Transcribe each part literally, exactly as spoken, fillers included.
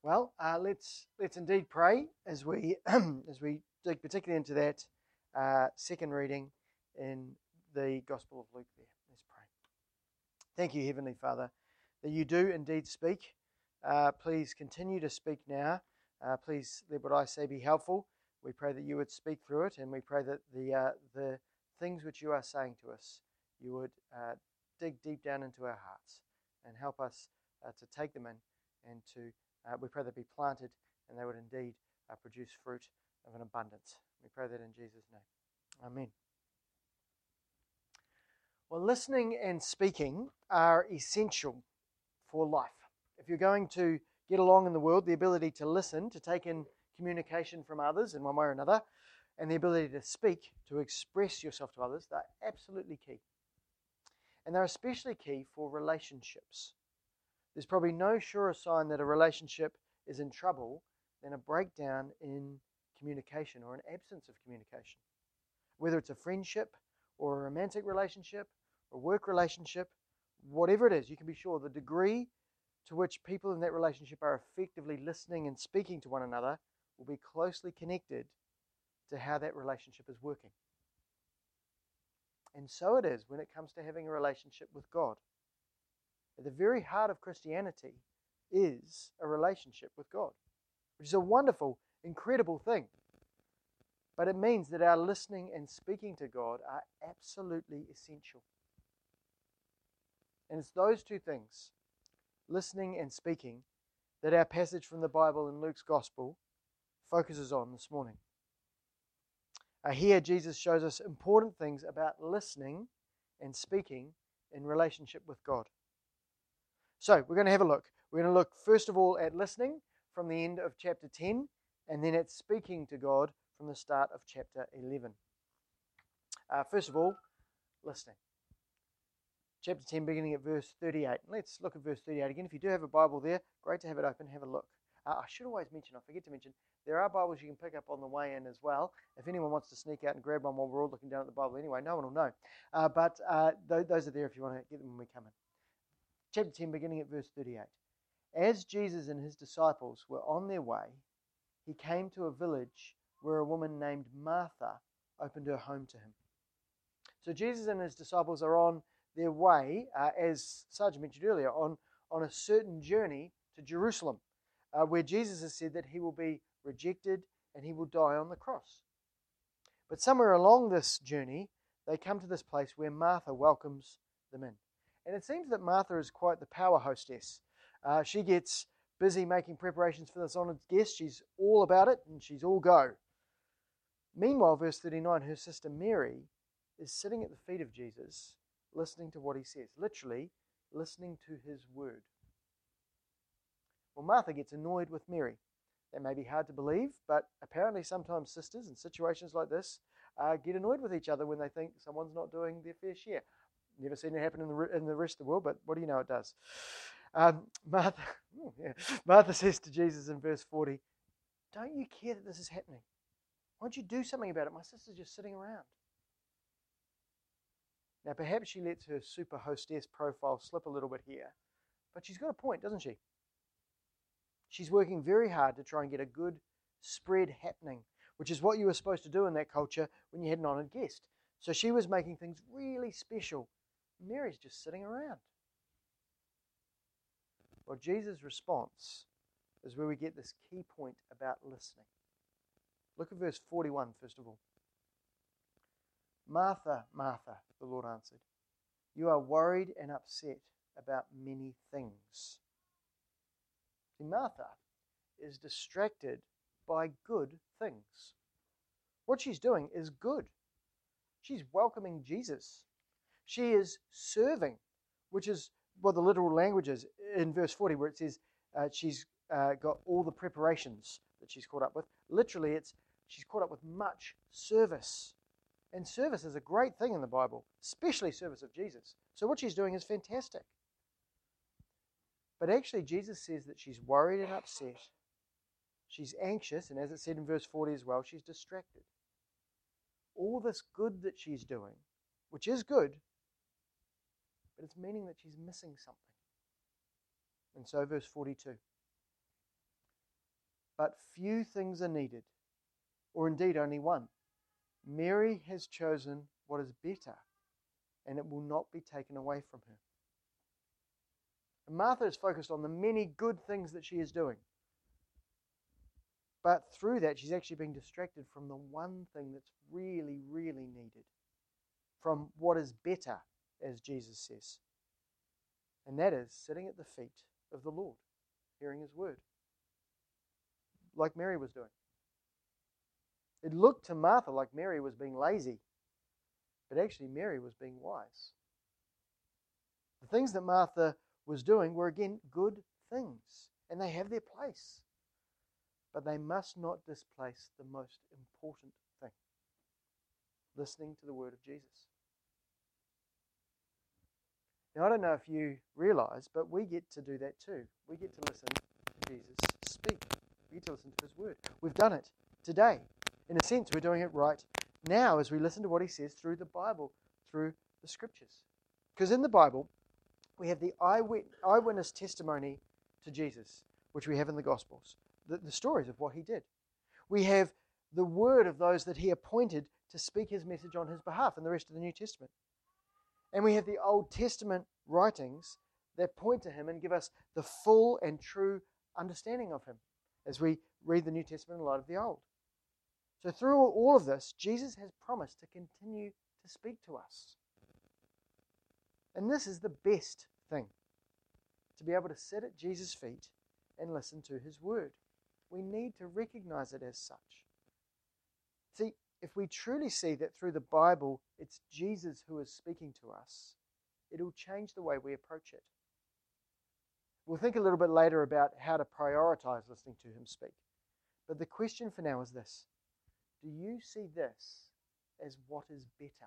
Well, uh, let's let's indeed pray as we as we dig particularly into that uh, second reading in the Gospel of Luke. There, let's pray. Thank you, Heavenly Father, that you do indeed speak. Uh, please continue to speak now. Uh, please let what I say be helpful. We pray that you would speak through it, and we pray that the uh, the things which you are saying to us, you would uh, dig deep down into our hearts and help us uh, to take them in and to Uh, we pray they be planted and they would indeed uh, produce fruit of an abundance. We pray that in Jesus' name. Amen. Well, listening and speaking are essential for life. If you're going to get along in the world, the ability to listen, to take in communication from others in one way or another, and the ability to speak, to express yourself to others, they're absolutely key. And they're especially key for relationships. There's probably no surer sign that a relationship is in trouble than a breakdown in communication or an absence of communication. Whether it's a friendship or a romantic relationship or a work relationship, whatever it is, you can be sure the degree to which people in that relationship are effectively listening and speaking to one another will be closely connected to how that relationship is working. And so it is when it comes to having a relationship with God. At the very heart of Christianity is a relationship with God, which is a wonderful, incredible thing. But it means that our listening and speaking to God are absolutely essential. And it's those two things, listening and speaking, that our passage from the Bible in Luke's Gospel focuses on this morning. Uh, here, Jesus shows us important things about listening and speaking in relationship with God. So, we're going to have a look. We're going to look first of all at listening from the end of chapter ten, and then at speaking to God from the start of chapter eleven. Uh, first of all, listening. Chapter ten, beginning at verse thirty-eight. Let's look at verse thirty-eight again. If you do have a Bible there, great to have it open. Have a look. Uh, I should always mention, I forget to mention, there are Bibles you can pick up on the way in as well. If anyone wants to sneak out and grab one while we're all looking down at the Bible anyway, no one will know. Uh, but uh, th- those are there if you want to get them when we come in. Chapter ten, beginning at verse thirty-eight. As Jesus and his disciples were on their way, he came to a village where a woman named Martha opened her home to him. So Jesus and his disciples are on their way, uh, as Sarge mentioned earlier, on, on a certain journey to Jerusalem, uh, where Jesus has said that he will be rejected and he will die on the cross. But somewhere along this journey, they come to this place where Martha welcomes them in. And it seems that Martha is quite the power hostess. Uh, she gets busy making preparations for this honoured guest. She's all about it and she's all go. Meanwhile, verse thirty-nine, her sister Mary is sitting at the feet of Jesus, listening to what he says. Literally, listening to his word. Well, Martha gets annoyed with Mary. That may be hard to believe, but apparently sometimes sisters in situations like this uh, get annoyed with each other when they think someone's not doing their fair share. Never seen it happen in the in the rest of the world, but what do you know, it does. Um, Martha, oh, yeah. Martha says to Jesus in verse forty, "Don't you care that this is happening? Why don't you do something about it? My sister's just sitting around." Now, perhaps she lets her super hostess profile slip a little bit here, but she's got a point, doesn't she? She's working very hard to try and get a good spread happening, which is what you were supposed to do in that culture when you had an honoured guest. So she was making things really special. Mary's just sitting around. Well, Jesus' response is where we get this key point about listening. Look at verse forty-one, first of all. "Martha, Martha," the Lord answered, "you are worried and upset about many things." See, Martha is distracted by good things. What she's doing is good. She's welcoming Jesus. She is serving, which is what the literal language is in verse forty, where it says uh, she's uh, got all the preparations that she's caught up with. Literally, it's she's caught up with much service. And service is a great thing in the Bible, especially service of Jesus. So what she's doing is fantastic. But actually, Jesus says that she's worried and upset. She's anxious, and as it said in verse forty as well, she's distracted. All this good that she's doing, which is good, but it's meaning that she's missing something. And so verse forty-two. but few things are needed, or indeed only one. Mary has chosen what is better, and it will not be taken away from her. And Martha is focused on the many good things that she is doing. But through that, she's actually being distracted from the one thing that's really, really needed. From what is better, as Jesus says. And that is sitting at the feet of the Lord, hearing His word. Like Mary was doing. It looked to Martha like Mary was being lazy. But actually Mary was being wise. The things that Martha was doing were again good things. And they have their place. But they must not displace the most important thing. Listening to the word of Jesus. Now, I don't know if you realize, but we get to do that too. We get to listen to Jesus speak. We get to listen to His word. We've done it today. In a sense, we're doing it right now as we listen to what He says through the Bible, through the Scriptures. Because in the Bible, we have the eyewitness testimony to Jesus, which we have in the Gospels. The, the stories of what He did. We have the word of those that He appointed to speak His message on His behalf in the rest of the New Testament. And we have the Old Testament writings that point to Him and give us the full and true understanding of Him as we read the New Testament in light of the Old. So through all of this, Jesus has promised to continue to speak to us. And this is the best thing, to be able to sit at Jesus' feet and listen to His word. We need to recognize it as such. See, if we truly see that through the Bible it's Jesus who is speaking to us, it'll change the way we approach it. We'll think a little bit later about how to prioritize listening to Him speak. But the question for now is this. Do you see this as what is better?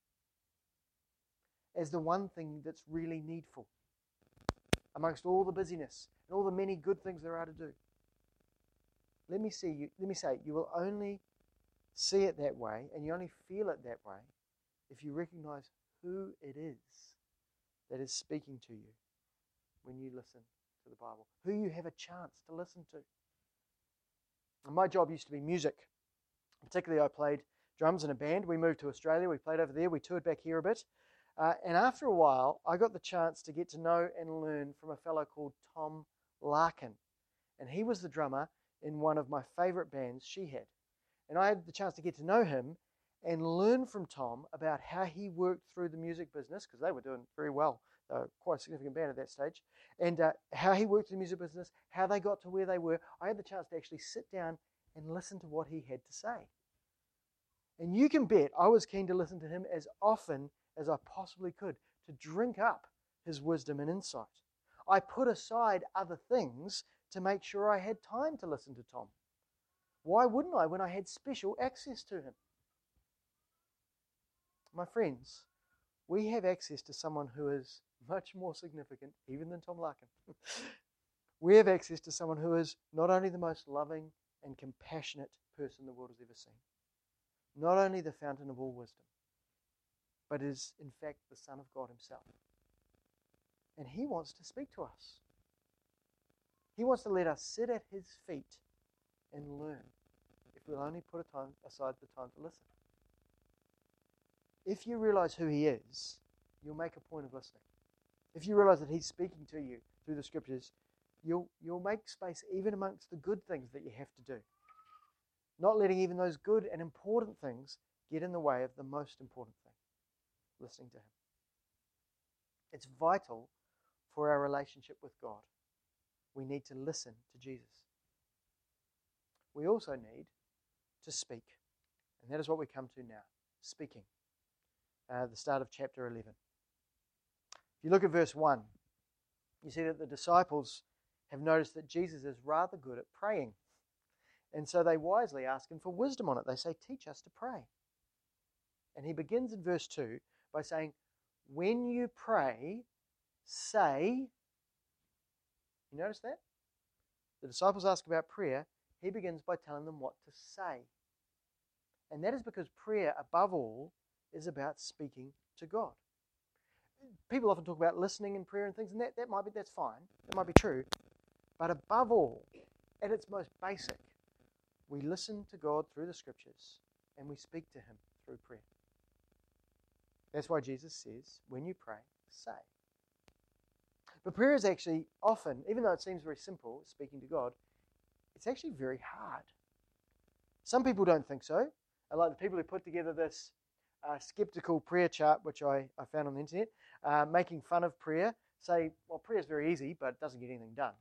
As the one thing that's really needful amongst all the busyness and all the many good things there are to do? Let me see you, let me say, you will only see it that way, and you only feel it that way, if you recognize who it is that is speaking to you when you listen to the Bible, who you have a chance to listen to. And my job used to be music. Particularly, I played drums in a band. We moved to Australia. We played over there. We toured back here a bit. Uh, and after a while, I got the chance to get to know and learn from a fellow called Tom Larkin. And he was the drummer in one of my favourite bands, She Had. And I had the chance to get to know him and learn from Tom about how he worked through the music business, because they were doing very well. They were quite a significant band at that stage. And uh, how he worked through the music business, how they got to where they were. I had the chance to actually sit down and listen to what he had to say. And you can bet I was keen to listen to him as often as I possibly could, to drink up his wisdom and insight. I put aside other things to make sure I had time to listen to Tom. Why wouldn't I when I had special access to him? My friends, we have access to someone who is much more significant even than Tom Larkin. We have access to someone who is not only the most loving and compassionate person the world has ever seen, not only the fountain of all wisdom, but is in fact the Son of God Himself. And He wants to speak to us. He wants to let us sit at His feet and learn, if we'll only put a time aside the time to listen. If you realize who He is, you'll make a point of listening. If you realize that He's speaking to you through the Scriptures, you'll, you'll make space even amongst the good things that you have to do. Not letting even those good and important things get in the way of the most important thing, listening to Him. It's vital for our relationship with God. We need to listen to Jesus. We also need to speak. And that is what we come to now, speaking. Uh, the start of chapter eleven. If you look at verse one, you see that the disciples have noticed that Jesus is rather good at praying. And so they wisely ask Him for wisdom on it. They say, teach us to pray. And He begins in verse two by saying, when you pray, say... You notice that? The disciples ask about prayer. He begins by telling them what to say. And that is because prayer, above all, is about speaking to God. People often talk about listening in prayer and things, and that, that might be, that's fine. That might be true. But above all, at its most basic, we listen to God through the Scriptures and we speak to Him through prayer. That's why Jesus says, when you pray, say. But prayer is actually often, even though it seems very simple, speaking to God, it's actually very hard. Some people don't think so. I like the people who put together this uh, skeptical prayer chart, which I, I found on the internet, uh, making fun of prayer, say, well, prayer is very easy, but it doesn't get anything done.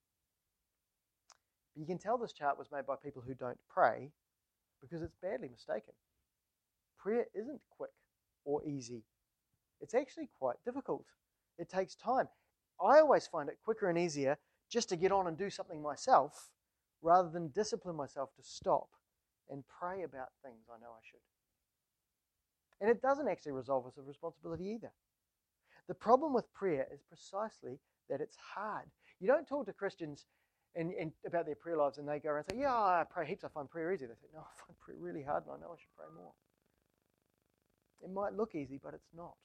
But you can tell this chart was made by people who don't pray because it's badly mistaken. Prayer isn't quick or easy. It's actually quite difficult. It takes time. I always find it quicker and easier just to get on and do something myself rather than discipline myself to stop and pray about things I know I should. And it doesn't actually resolve us of responsibility either. The problem with prayer is precisely that it's hard. You don't talk to Christians and, and about their prayer lives and they go around and say, yeah, I pray heaps, I find prayer easy. They say, no, I find prayer really hard and I know I should pray more. It might look easy, but it's not.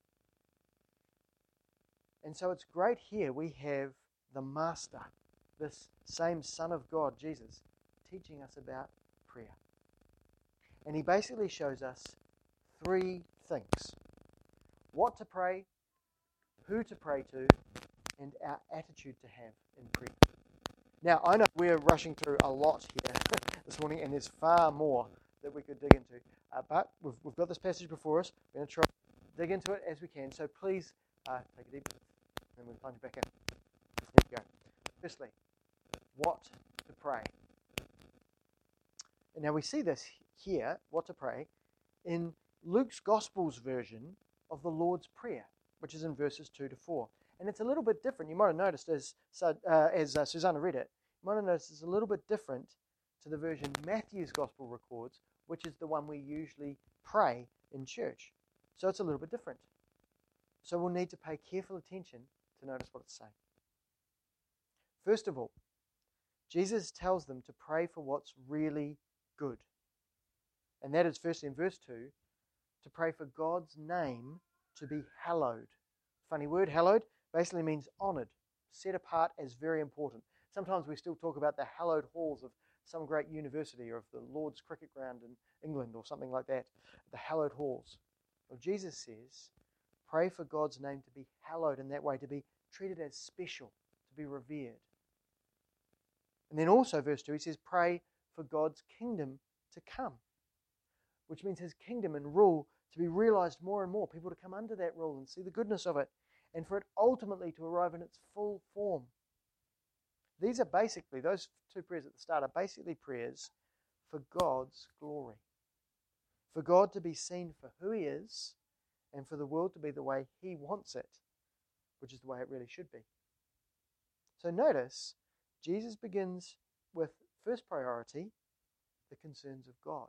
And so it's great here we have the Master, this same Son of God, Jesus, teaching us about prayer. And he basically shows us three things. What to pray, who to pray to, and our attitude to have in prayer. Now, I know we're rushing through a lot here this morning, and there's far more that we could dig into. Uh, but we've, we've got this passage before us. We're going to try to dig into it as we can. So please uh, take a deep breath, and we'll plunge back in. Here we go. Firstly, what to pray. And now we see this here, what to pray, in Luke's Gospel's version of the Lord's Prayer, which is in verses two to four. And it's a little bit different. You might have noticed as, uh, as uh, Susanna read it, you might have noticed it's a little bit different to the version Matthew's Gospel records, which is the one we usually pray in church. So it's a little bit different. So we'll need to pay careful attention to notice what it's saying. First of all, Jesus tells them to pray for what's really good. And that is firstly in verse two, to pray for God's name to be hallowed. Funny word, hallowed, basically means honoured, set apart as very important. Sometimes we still talk about the hallowed halls of some great university or of the Lord's cricket ground in England or something like that, the hallowed halls. Well, Jesus says, pray for God's name to be hallowed in that way, to be treated as special, to be revered. And then also, verse two, he says, pray for God's kingdom to come, which means his kingdom and rule to be realized more and more, people to come under that rule and see the goodness of it, and for it ultimately to arrive in its full form. These are basically, those two prayers at the start are basically prayers for God's glory. For God to be seen for who he is, and for the world to be the way he wants it, which is the way it really should be. So notice, Jesus begins with, first priority, the concerns of God.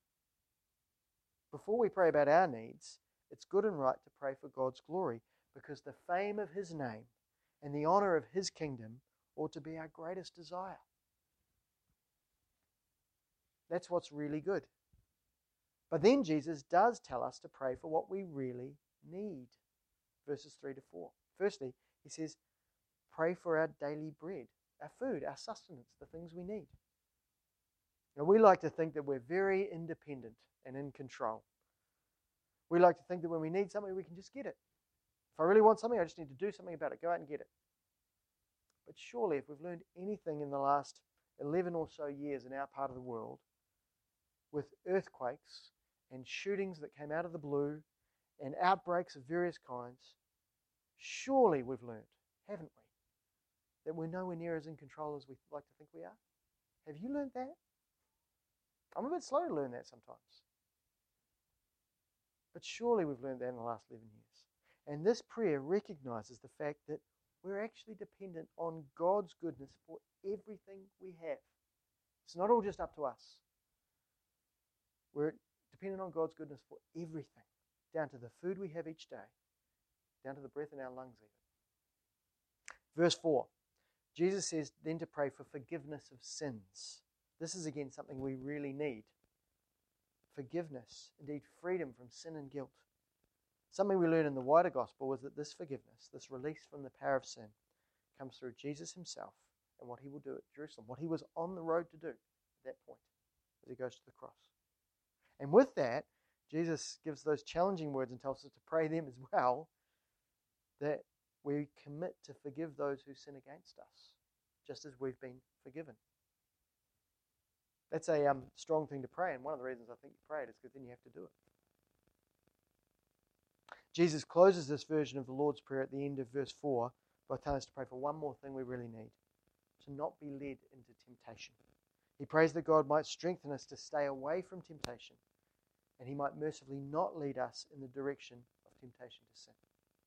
Before we pray about our needs, it's good and right to pray for God's glory, because the fame of his name and the honor of his kingdom ought to be our greatest desire. That's what's really good. But then Jesus does tell us to pray for what we really need. Verses three to four. Firstly, he says, pray for our daily bread, our food, our sustenance, the things we need. Now, we like to think that we're very independent and in control. We like to think that when we need something, we can just get it. If I really want something, I just need to do something about it. Go out and get it. But surely, if we've learned anything in the last eleven or so years in our part of the world, with earthquakes and shootings that came out of the blue and outbreaks of various kinds, surely we've learned, haven't we, that we're nowhere near as in control as we like to think we are? Have you learned that? I'm a bit slow to learn that sometimes. But surely we've learned that in the last eleven years. And this prayer recognizes the fact that we're actually dependent on God's goodness for everything we have. It's not all just up to us. We're dependent on God's goodness for everything, down to the food we have each day, down to the breath in our lungs even. Verse four, Jesus says then to pray for forgiveness of sins. This is again something we really need. Forgiveness, indeed freedom from sin and guilt. Something we learn in the wider gospel is that this forgiveness, this release from the power of sin, comes through Jesus himself and what he will do at Jerusalem, what he was on the road to do at that point as he goes to the cross. And with that, Jesus gives those challenging words and tells us to pray them as well, that we commit to forgive those who sin against us, just as we've been forgiven. That's a um, strong thing to pray, and one of the reasons I think you pray it is because then you have to do it. Jesus closes this version of the Lord's Prayer at the end of verse four by telling us to pray for one more thing we really need, to not be led into temptation. He prays that God might strengthen us to stay away from temptation, and he might mercifully not lead us in the direction of temptation to sin.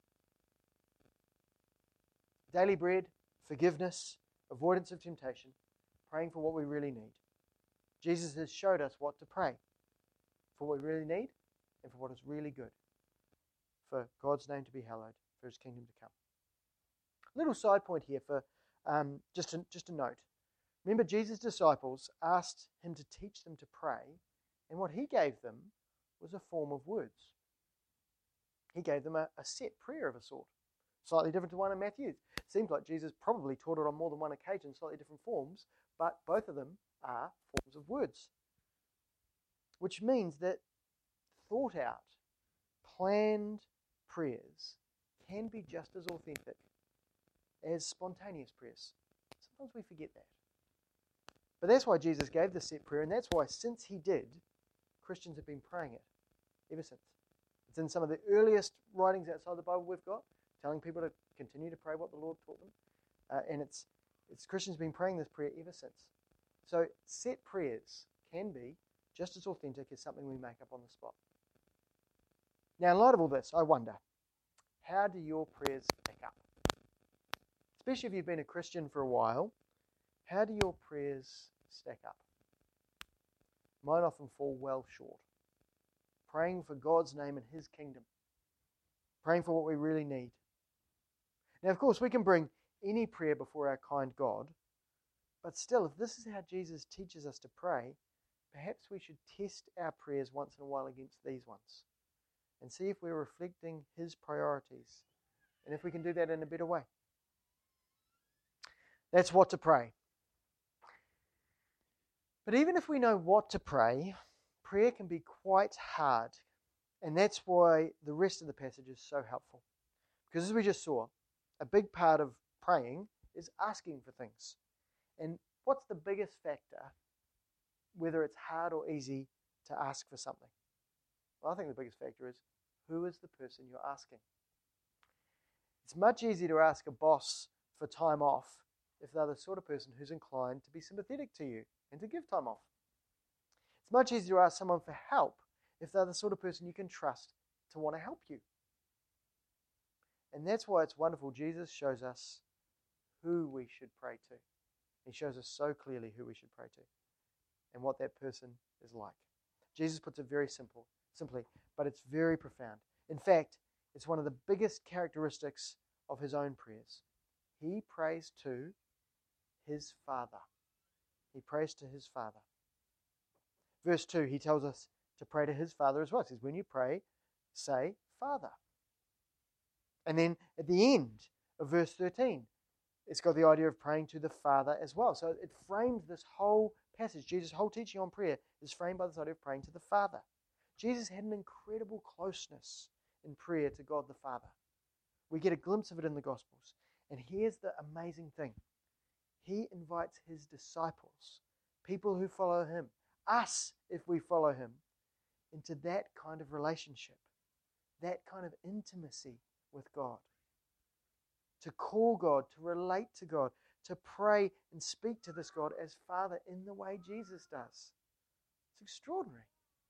Daily bread, forgiveness, avoidance of temptation, praying for what we really need. Jesus has showed us what to pray for what we really need and for what is really good, for God's name to be hallowed, for his kingdom to come. Little side point here for um, just, a, just a note. Remember, Jesus' disciples asked him to teach them to pray, and what he gave them was a form of words. He gave them a, a set prayer of a sort, slightly different to one in Matthew. Seems like Jesus probably taught it on more than one occasion, slightly different forms, but both of them are forms of words. Which means that thought out, planned prayers can be just as authentic as spontaneous prayers. Sometimes we forget that. But that's why Jesus gave the set prayer, and that's why since he did, Christians have been praying it ever since. It's in some of the earliest writings outside the Bible we've got, telling people to continue to pray what the Lord taught them. Uh, and it's, it's Christians have been praying this prayer ever since. So set prayers can be just as authentic as something we make up on the spot. Now, in light of all this, I wonder, how do your prayers stack up? Especially if you've been a Christian for a while, how do your prayers stack up? Mine often fall well short. Praying for God's name and his kingdom. Praying for what we really need. Now, of course, we can bring any prayer before our kind God, but still, if this is how Jesus teaches us to pray, perhaps we should test our prayers once in a while against these ones and see if we're reflecting his priorities and if we can do that in a better way. That's what to pray. But even if we know what to pray, prayer can be quite hard. And that's why the rest of the passage is so helpful. Because as we just saw, a big part of praying is asking for things. And what's the biggest factor, whether it's hard or easy, to ask for something? Well, I think the biggest factor is, who is the person you're asking? It's much easier to ask a boss for time off if they're the sort of person who's inclined to be sympathetic to you and to give time off. It's much easier to ask someone for help if they're the sort of person you can trust to want to help you. And that's why it's wonderful. Jesus shows us who we should pray to. He shows us so clearly who we should pray to and what that person is like. Jesus puts it very simple, simply, but it's very profound. In fact, it's one of the biggest characteristics of his own prayers. He prays to his Father. He prays to his Father. Verse two, he tells us to pray to his Father as well. He says, when you pray, say, Father. And then at the end of verse thirteen, it's got the idea of praying to the Father as well. So it frames this whole passage. Jesus' whole teaching on prayer is framed by this idea of praying to the Father. Jesus had an incredible closeness in prayer to God the Father. We get a glimpse of it in the Gospels. And here's the amazing thing. He invites his disciples, people who follow him, us, if we follow him, into that kind of relationship, that kind of intimacy with God. To call God, to relate to God, to pray and speak to this God as Father in the way Jesus does. It's extraordinary.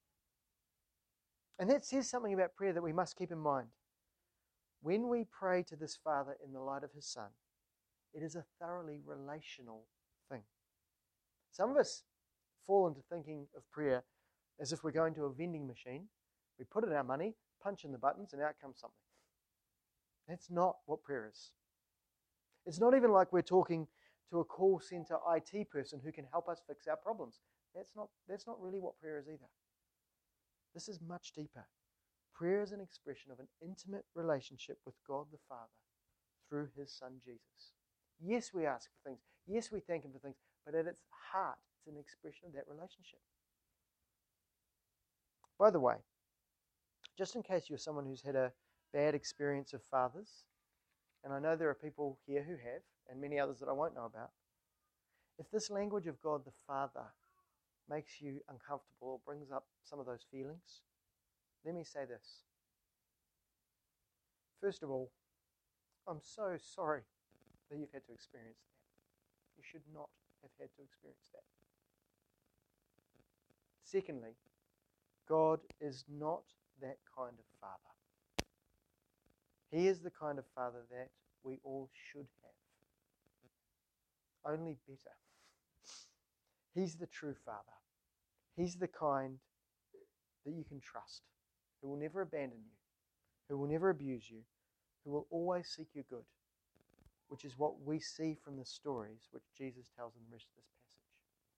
And that says something about prayer that we must keep in mind. When we pray to this Father in the light of his Son, it is a thoroughly relational thing. Some of us fall into thinking of prayer as if we're going to a vending machine, we put in our money, punch in the buttons, and out comes something. That's not what prayer is. It's not even like we're talking to a call center I T person who can help us fix our problems. That's not, that's not really what prayer is either. This is much deeper. Prayer is an expression of an intimate relationship with God the Father through his Son Jesus. Yes, we ask for things. Yes, we thank Him for things. But at its heart, it's an expression of that relationship. By the way, just in case you're someone who's had a bad experience of fathers, and I know there are people here who have, and many others that I won't know about, if this language of God the Father makes you uncomfortable or brings up some of those feelings, let me say this. First of all, I'm so sorry that you've had to experience that. You should not have had to experience that. Secondly, God is not that kind of Father. He is the kind of Father that we all should have. Only better. He's the true Father. He's the kind that you can trust, who will never abandon you, who will never abuse you, who will always seek your good, which is what we see from the stories which Jesus tells in the rest of this passage.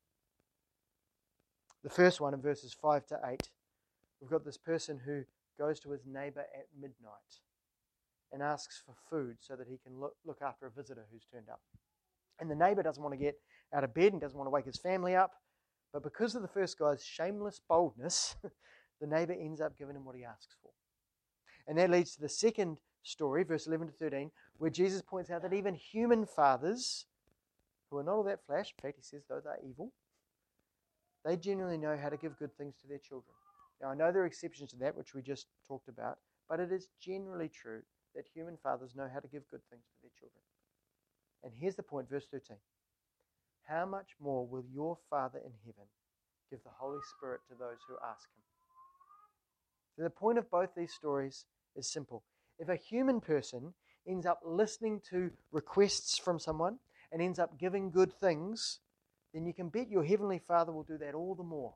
The first one, in verses five to eight, we've got this person who goes to his neighbor at midnight and asks for food so that he can look, look after a visitor who's turned up. And the neighbor doesn't want to get out of bed and doesn't want to wake his family up, but because of the first guy's shameless boldness, the neighbor ends up giving him what he asks for. And that leads to the second story, verse eleven to thirteen, where Jesus points out that even human fathers, who are not all that flash, in fact he says those are evil, they generally know how to give good things to their children. Now I know there are exceptions to that, which we just talked about, but it is generally true that human fathers know how to give good things to their children. And here's the point, verse thirteen. How much more will your Father in heaven give the Holy Spirit to those who ask Him? So the point of both these stories is simple. If a human person ends up listening to requests from someone and ends up giving good things, then you can bet your Heavenly Father will do that all the more.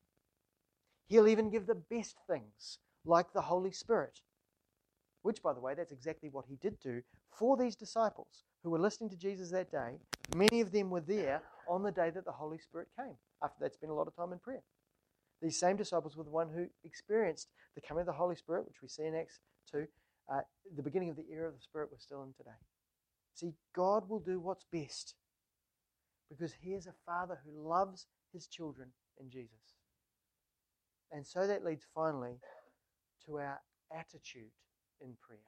He'll even give the best things, like the Holy Spirit. Which, by the way, that's exactly what He did do for these disciples who were listening to Jesus that day. Many of them were there on the day that the Holy Spirit came, after they'd spent a lot of time in prayer. These same disciples were the one who experienced the coming of the Holy Spirit, which we see in Acts two. Uh, the beginning of the era of the Spirit we're still in today. See, God will do what's best because He is a Father who loves His children in Jesus. And so that leads finally to our attitude in prayer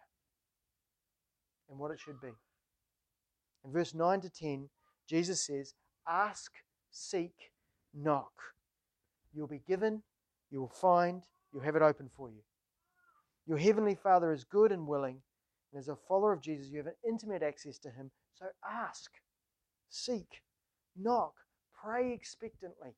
and what it should be. In verse nine to ten, Jesus says, ask, seek, knock. You'll be given, you will find, you'll have it open for you. Your Heavenly Father is good and willing, and as a follower of Jesus, you have an intimate access to Him. So ask, seek, knock, pray expectantly.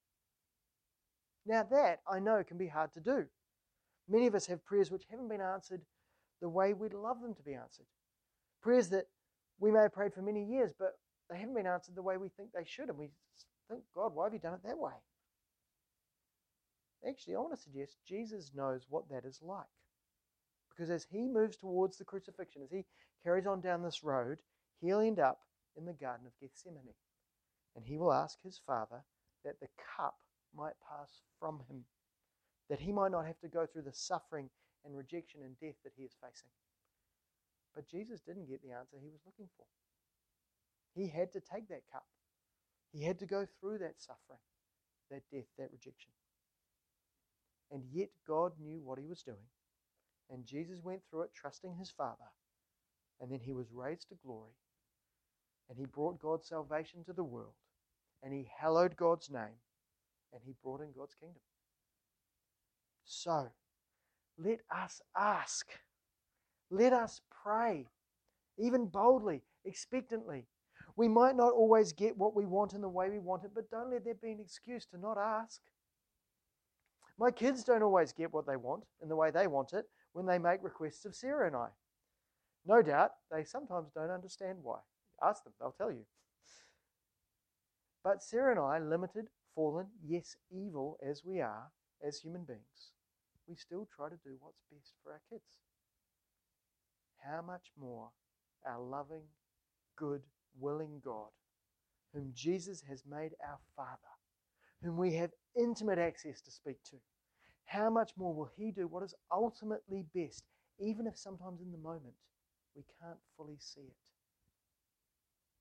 Now that, I know, can be hard to do. Many of us have prayers which haven't been answered the way we'd love them to be answered. Prayers that we may have prayed for many years, but they haven't been answered the way we think they should, and we think, God, why have you done it that way? Actually, I want to suggest Jesus knows what that is like. Because as He moves towards the crucifixion, as He carries on down this road, He'll end up in the Garden of Gethsemane. And He will ask His Father that the cup might pass from Him, that He might not have to go through the suffering and rejection and death that He is facing. But Jesus didn't get the answer He was looking for. He had to take that cup. He had to go through that suffering, that death, that rejection. And yet God knew what He was doing. And Jesus went through it trusting His Father. And then He was raised to glory. And He brought God's salvation to the world. And He hallowed God's name. And He brought in God's kingdom. So, let us ask. Let us pray. Even boldly, expectantly. We might not always get what we want in the way we want it, but don't let that be an excuse to not ask. My kids don't always get what they want in the way they want it when they make requests of Sarah and I. No doubt, they sometimes don't understand why. Ask them, they'll tell you. But Sarah and I, limited, fallen, yes, evil as we are, as human beings, we still try to do what's best for our kids. How much more our loving, good, willing God, whom Jesus has made our Father, whom we have intimate access to speak to, how much more will He do what is ultimately best, even if sometimes in the moment we can't fully see it?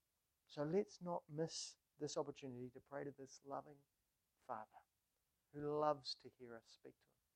So let's not miss this opportunity to pray to this loving Father who loves to hear us speak to him.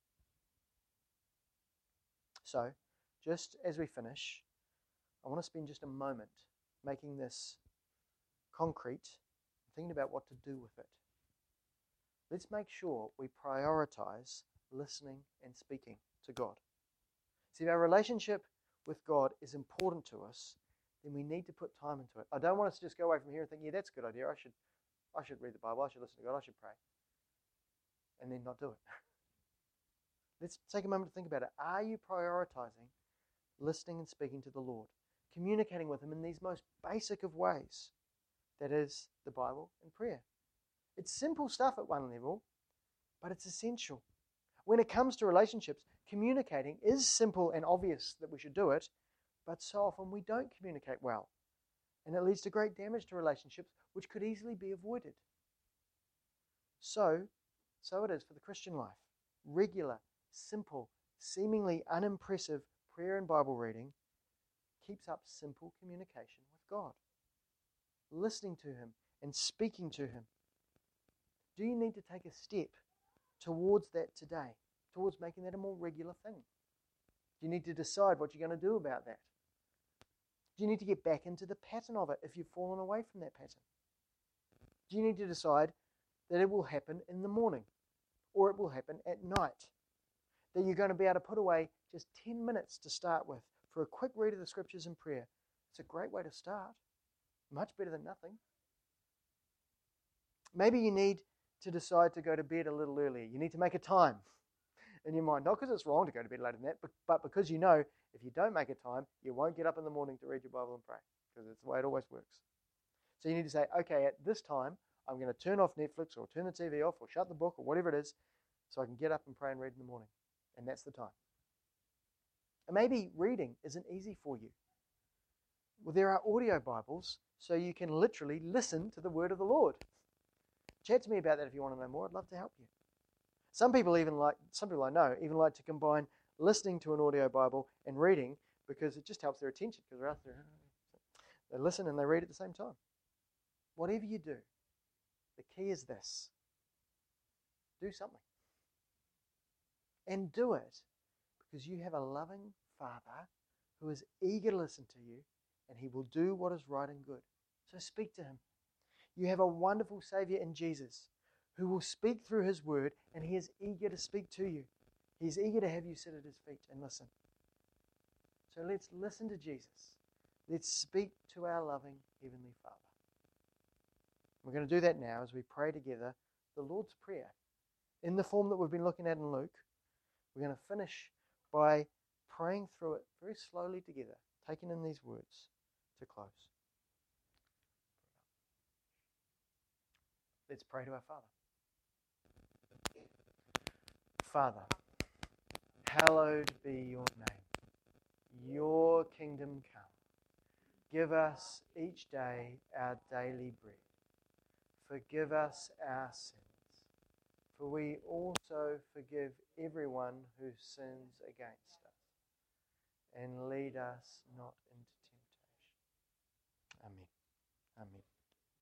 So, just as we finish, I want to spend just a moment making this concrete, thinking about what to do with it. Let's make sure we prioritize listening and speaking to God. See, if our relationship with God is important to us, then we need to put time into it. I don't want us to just go away from here and think, yeah, that's a good idea. I should, I should read the Bible. I should listen to God. I should pray. And then not do it. Let's take a moment to think about it. Are you prioritizing listening and speaking to the Lord? Communicating with Him in these most basic of ways. That is the Bible and prayer. It's simple stuff at one level, but it's essential. When it comes to relationships, communicating is simple and obvious that we should do it, but so often we don't communicate well. And it leads to great damage to relationships, which could easily be avoided. So, so it is for the Christian life. Regular, simple, seemingly unimpressive prayer and Bible reading keeps up simple communication with God. Listening to Him and speaking to Him. Do you need to take a step towards that today? Towards making that a more regular thing? Do you need to decide what you're going to do about that? Do you need to get back into the pattern of it if you've fallen away from that pattern? Do you need to decide that it will happen in the morning or it will happen at night? That you're going to be able to put away just ten minutes to start with for a quick read of the Scriptures and prayer. It's a great way to start. Much better than nothing. Maybe you need to decide to go to bed a little earlier. You need to make a time in your mind. Not because it's wrong to go to bed later than that, but because you know if you don't make a time, you won't get up in the morning to read your Bible and pray. Because it's the way it always works. So you need to say, okay, at this time, I'm going to turn off Netflix or turn the T V off or shut the book or whatever it is so I can get up and pray and read in the morning. And that's the time. And maybe reading isn't easy for you. Well, there are audio Bibles, so you can literally listen to the word of the Lord. Chat to me about that if you want to know more. I'd love to help you. Some people even like, some people I know, even like to combine listening to an audio Bible and reading because it just helps their attention because they're out there. They listen and they read at the same time. Whatever you do, the key is this. Do something. And do it because you have a loving Father who is eager to listen to you and He will do what is right and good. So speak to Him. You have a wonderful Savior in Jesus who will speak through His word and He is eager to speak to you. He's eager to have you sit at His feet and listen. So let's listen to Jesus. Let's speak to our loving Heavenly Father. We're going to do that now as we pray together the Lord's Prayer in the form that we've been looking at in Luke. We're going to finish by praying through it very slowly together, taking in these words to close. Let's pray to our Father. Father, hallowed be your name. Your kingdom come. Give us each day our daily bread. Forgive us our sins, for we also forgive everyone who sins against us. And lead us not into temptation. Amen. Amen.